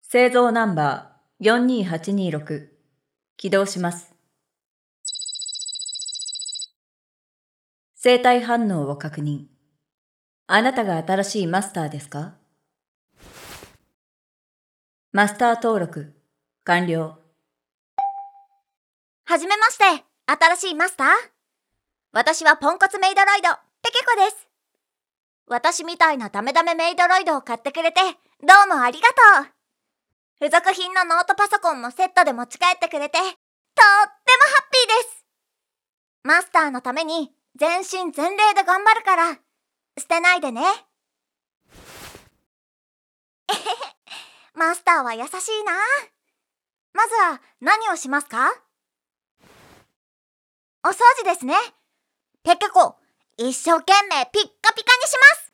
製造ナンバー42826起動します。生体反応を確認。あなたが新しいマスターですか？マスター登録完了。 はじめまして、新しいマスター。私はポンコツメイドロイド、ペケコです。私みたいなダメダメメイドロイドを買ってくれて、どうもありがとう。付属品のノートパソコンもセットで持ち帰ってくれて、とってもハッピーです。マスターのために全身全霊で頑張るから、捨てないでね。えへへ、マスターは優しいな。まずは何をしますか？お掃除ですね。ペケコ、一生懸命ピッカピカにします。